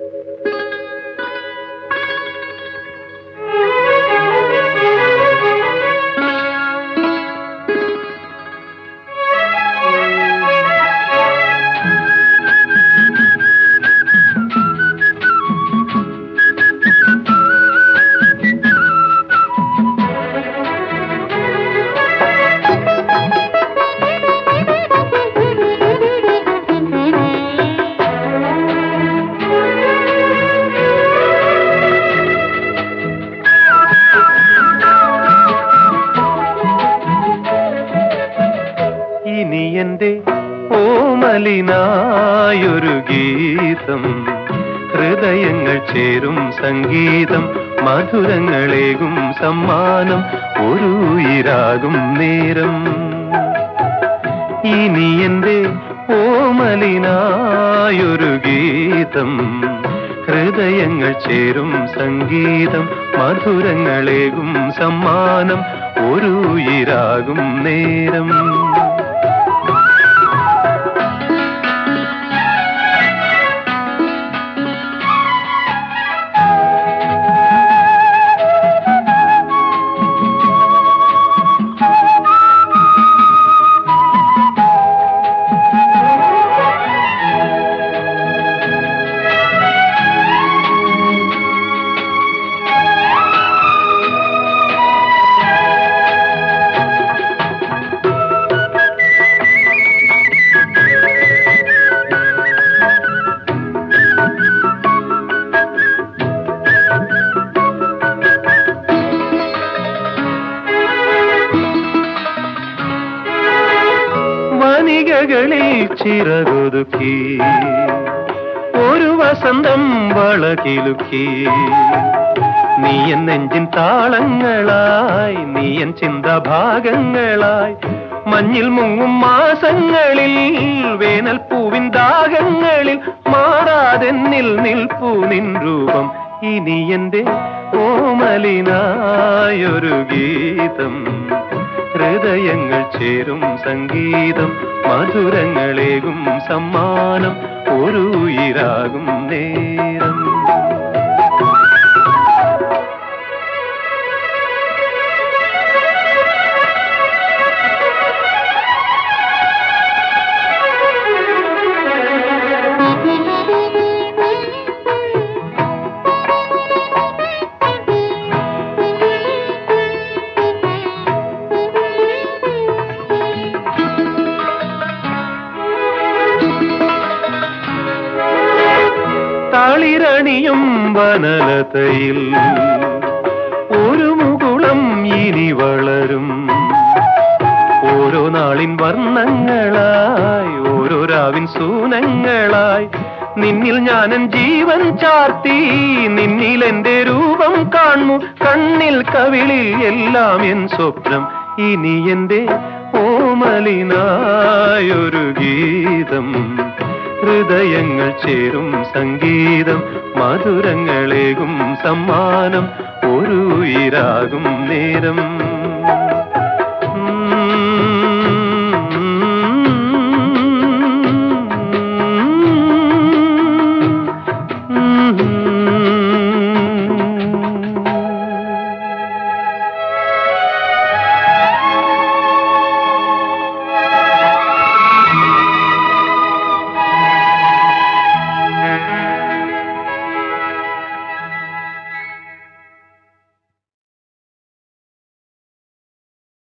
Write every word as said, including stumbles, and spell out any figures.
ഇനി എന്റെ ഓമലിനായൊരു ഗീതം, ഹൃദയങ്ങൾ ചേരും സംഗീതം, മധുരങ്ങളേകും സമ്മാനം, ഒരു ഉയിരാകും നേരം. ഇനി എന്റെ ഓമലിനായൊരു ഗീതം, ഹൃദയങ്ങൾ ചേരും സംഗീതം, മധുരങ്ങളേകും സമ്മാനം, ഒരു ഉയിരാകും നേരം. വനികകളിൽ ചിറകൊതുക്കി ഒരു വസന്തം വളകിലുക്കി, നീയൻ നെഞ്ചിൻ താളങ്ങളായി, നീയൻ ചിന്താഭാഗങ്ങളായി, മഞ്ഞിൽ മുങ്ങും മാസങ്ങളിൽ, വേനൽ പൂവിൻ ദാഹങ്ങളിൽ, മാറാതെന്നിൽ നിൽപ്പൂ നിൻ രൂപം. ഇനി എന്റെ ഓമലിനായൊരു ഗീതം, ഹൃദയങ്ങൾ ചേരും സംഗീതം, മധുരങ്ങളേകും സമ്മാനം, ഒരു ഉയിരാകും നേരം. തളിരണിയും വനലതയിൽ ഒരു മുകുളം ഇനി വളരും, ഓരോ നാളിൻ വർണ്ണങ്ങളായി, ഓരോ രാവിൻ സൂനങ്ങളായി, നിന്നിൽ ഞാനൻ ജീവൻ ചാർത്തി, നിന്നിൽ എന്റെ രൂപം കാണുന്നു, കണ്ണിൽ കവിളിൽ എല്ലാം എൻ സ്വപ്നം. ഇനി എന്റെ ഓമലിനായൊരു ഗീതം, ഹൃദയങ്ങൾ ചേരും സംഗീതം, മധുരങ്ങളേകും സമ്മാനം, ഒരു ഉയിരാകും നേരം.